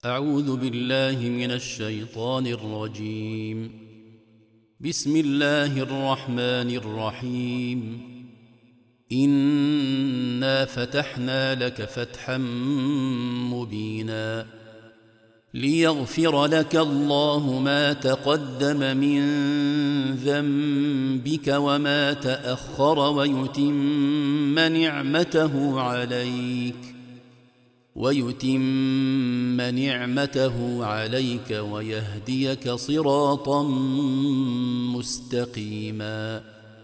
أعوذ بالله من الشيطان الرجيم. بسم الله الرحمن الرحيم. إنا فتحنا لك فتحا مبينا ليغفر لك الله ما تقدم من ذنبك وما تأخر ويتم نعمته عليك ويهديك صراطا مستقيما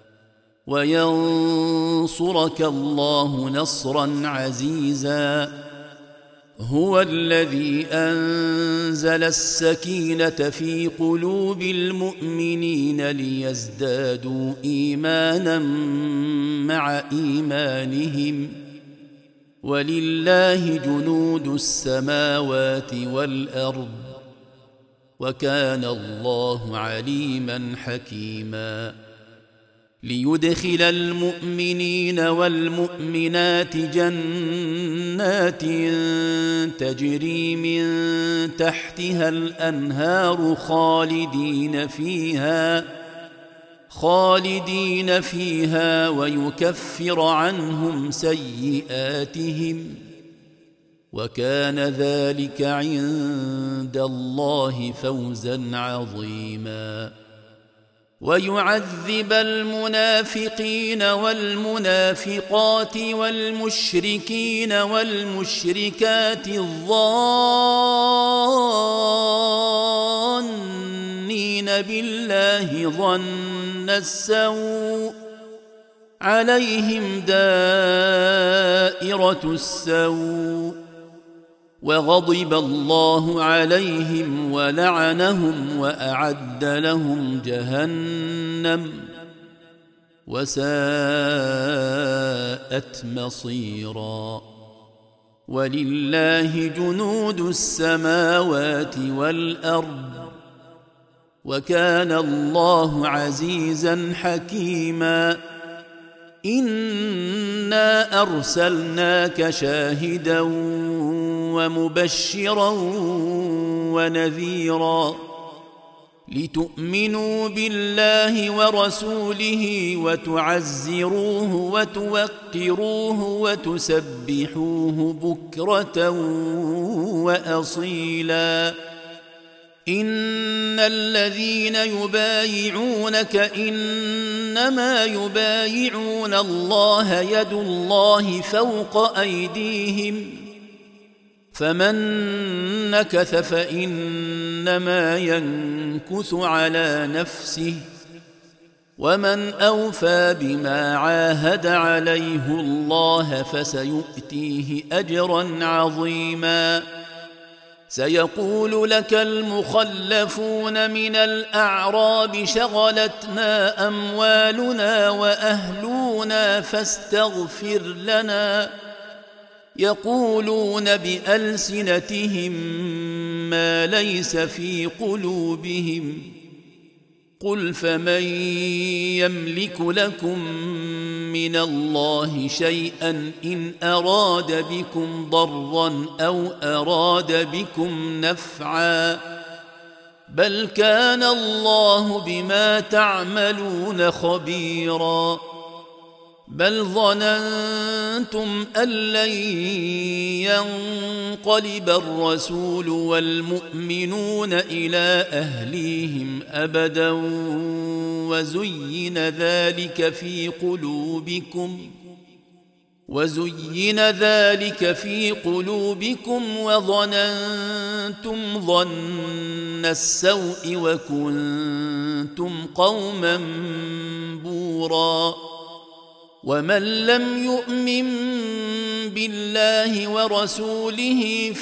وينصرك الله نصرا عزيزا. هو الذي أنزل السكينة في قلوب المؤمنين ليزدادوا إيمانا مع إيمانهم ولله جنود السماوات والأرض وكان الله عليما حكيما. ليدخل المؤمنين والمؤمنات جنات تجري من تحتها الأنهار خالدين فيها ويكفر عنهم سيئاتهم وكان ذلك عند الله فوزا عظيما. ويعذب المنافقين والمنافقات والمشركين والمشركات الظانين بالله ظن السوء عليهم دائرة السوء وغضب الله عليهم ولعنهم وأعد لهم جهنم وساءت مصيرا. ولله جنود السماوات والأرض وكان الله عزيزا حكيما. إنا أرسلناك شاهدا ومبشرا ونذيرا لتؤمنوا بالله ورسوله وتعزروه وتوقروه وتسبحوه بكرة وأصيلا. إن الذين يبايعونك إنما يبايعون الله يد الله فوق أيديهم فمن نكث فإنما ينكث على نفسه ومن أوفى بما عاهد عليه الله فسيؤتيه أجرا عظيما. سيقول لك المخلفون من الأعراب شغلتنا أموالنا وأهلنا فاستغفر لنا يقولون بألسنتهم ما ليس في قلوبهم قل فمن يملك لكم من الله شيئا إن أراد بكم ضرا أو أراد بكم نفعا بل كان الله بما تعملون خبيرا. بل ظننتم أن لن ينقلب الرسول والمؤمنون إلى أهليهم أبدا وزين ذلك في قلوبكم وظننتم ظن السوء وكنتم قوما بورا. ومن لم يؤمن بالله ورسوله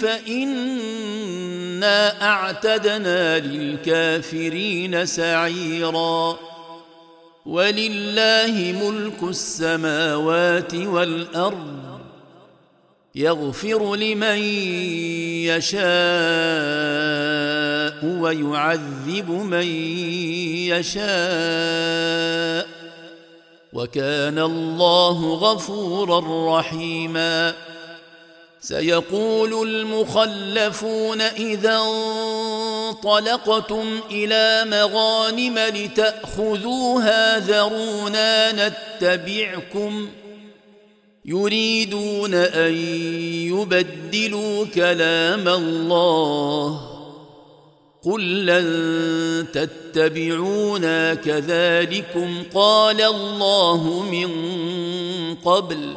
فإنا أعتدنا للكافرين سعيرا. ولله ملك السماوات والأرض يغفر لمن يشاء ويعذب من يشاء وكان الله غفورا رحيما. سيقول المخلفون إذا انطلقتم إلى مغانم لتأخذوها ذرونا نتبعكم يريدون أن يبدلوا كلام الله قل لن تتبعونا كذلكم قال الله من قبل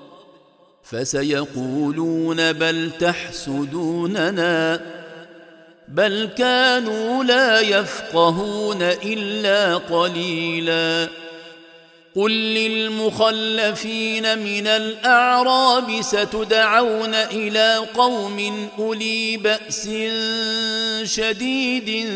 فسيقولون بل تحسدوننا بل كانوا لا يفقهون إلا قليلا قل للمخلفين من الأعراب ستدعون إلى قوم أولي بأس شديد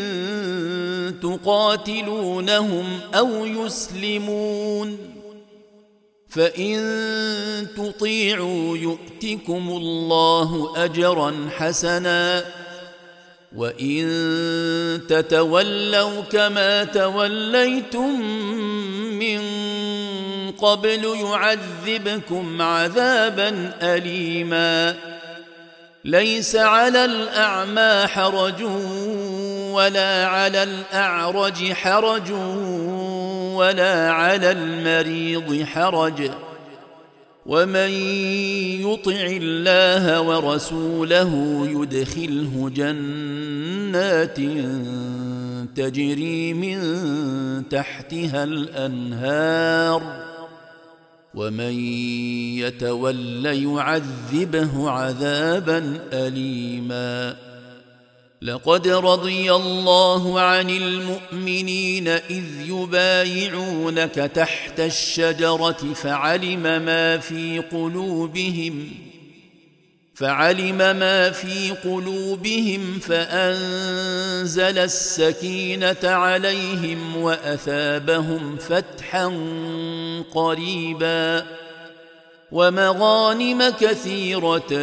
تقاتلونهم أو يسلمون فإن تطيعوا يؤتكم الله أجرا حسنا وإن تتولوا كما توليتم من قبل يعذبكم عذابا أليما ليس على الأعمى حرج ولا على الأعرج حرج ولا على المريض حرج ومن يطع الله ورسوله يدخله جنات تجري من تحتها الأنهار ومن يتول يعذبه عذابا أليما لقد رضي الله عن المؤمنين إذ يبايعونك تحت الشجرة فعلم ما في قلوبهم فأنزل السكينة عليهم وأثابهم فتحا قريبا ومغانم كثيرة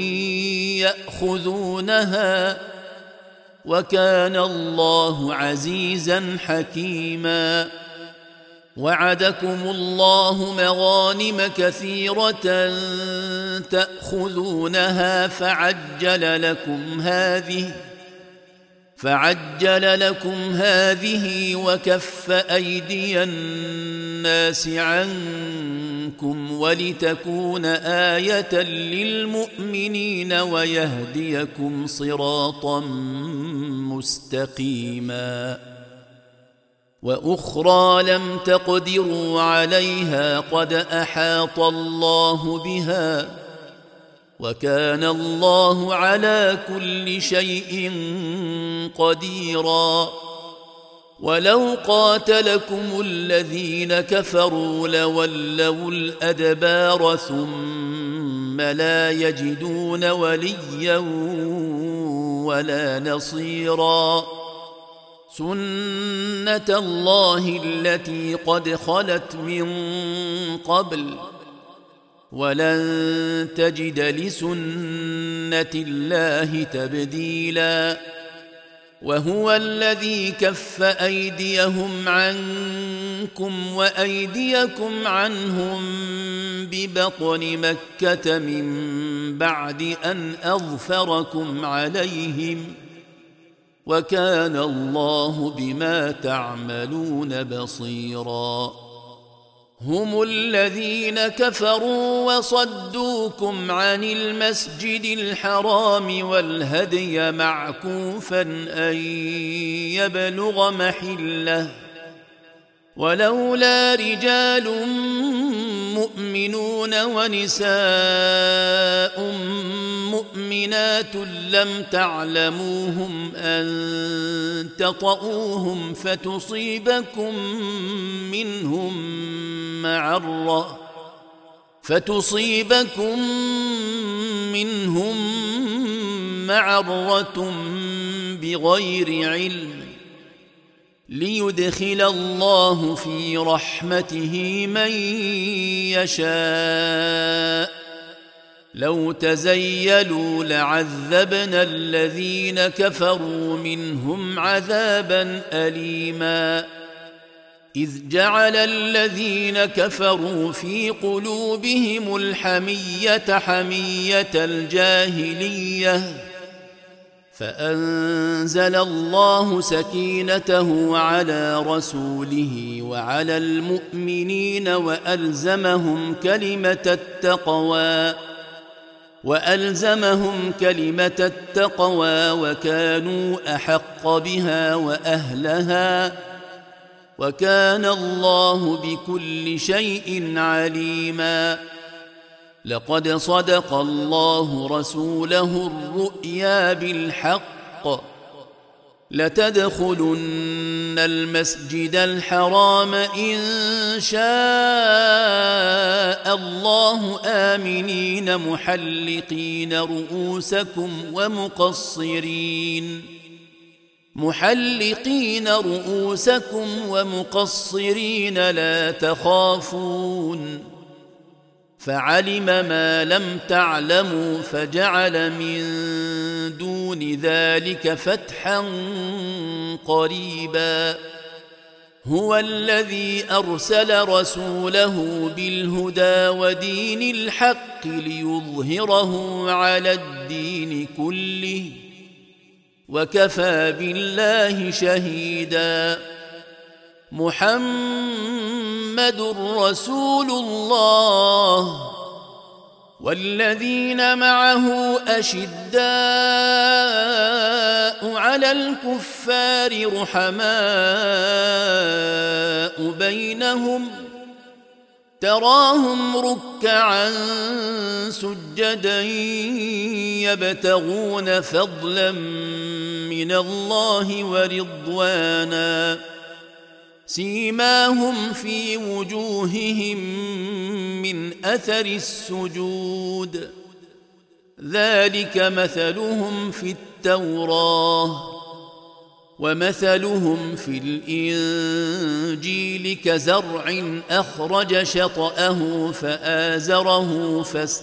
يأخذونها وكان الله عزيزا حكيما وعدكم الله مغانم كثيرة تأخذونها فعجل لكم هذه وكف أيدي الناس عنكم ولتكون آية للمؤمنين ويهديكم صراطا مستقيما وأخرى لم تقدروا عليها قد أحاط الله بها وكان الله على كل شيء قديرا ولو قاتلكم الذين كفروا لولوا الأدبار ثم لا يجدون وليا ولا نصيرا سنة الله التي قد خلت من قبل ولن تجد لسنة الله تبديلا وهو الذي كف أيديهم عنكم وأيديكم عنهم ببطن مكة من بعد أن أظفركم عليهم وكان الله بما تعملون بصيرا هم الذين كفروا وصدوكم عن المسجد الحرام والهدي معكوفا أن يبلغ محله ولولا رجال مؤمنون ونساء مؤمنات لم تعلموهم أن تطؤوهم فتصيبكم منهم معرة بغير علم ليدخل الله في رحمته من يشاء لو تزيلوا لعذبنا الذين كفروا منهم عذابا أليما إذ جعل الذين كفروا في قلوبهم الحمية حمية الجاهلية فأنزل الله سكينته على رسوله وعلى المؤمنين وألزمهم كلمة التقوى وكانوا أحق بها وأهلها وكان الله بكل شيء عليما. لقد صدق الله رسوله الرؤيا بالحق لتدخلن المسجد الحرام إن شاء الله آمنين محلقين رؤوسكم ومقصرين لا تخافون فعلم ما لم تعلموا فجعل من دون ذلك فتحا قريبا. هو الذي أرسل رسوله بالهدى ودين الحق ليظهره على الدين كله وكفى بالله شهيدا. محمد رسول الله والذين معه أشداء على الكفار رحماء بينهم تراهم ركعا سجدا يبتغون فضلا من الله ورضوانا سيماهم في وجوههم من أثر السجود ذلك مثلهم في التوراة ومثلهم في الإنجيل كزرع أخرج شطأه فآزره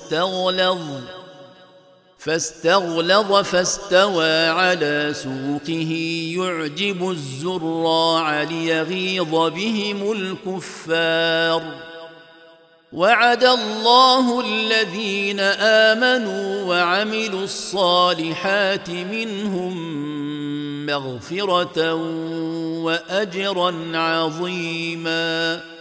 فاستغلظ فاستوى على سوقه يعجب الزراع ليغيظ بهم الكفار. وعد الله الذين آمنوا وعملوا الصالحات منهم مغفرة وأجرا عظيما.